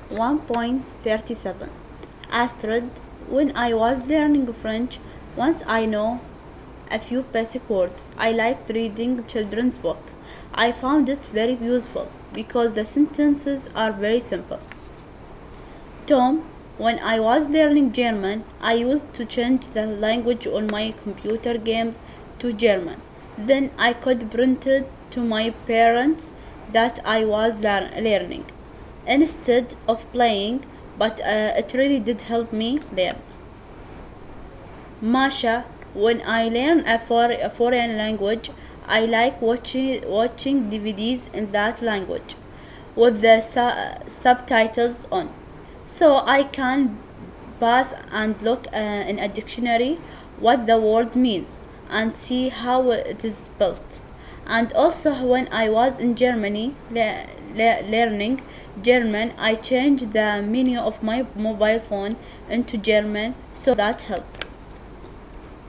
1.37. Astrid, when I was learning French, once I know a few basic words. I liked reading children's book. I found it very useful because the sentences are very simple. Tom, when I was learning German, I used to change the language on my computer games to German. Then I could print it to my parents that I was learning instead of playing, but it really did help me learn. Masha, when I learn a foreign language, I like watching DVDs in that language with the subtitles on, so I can pause and look in a dictionary what the word means and see how it is spelled. And also, when I was in Germany learning German, I changed the menu of my mobile phone into German, so that helped.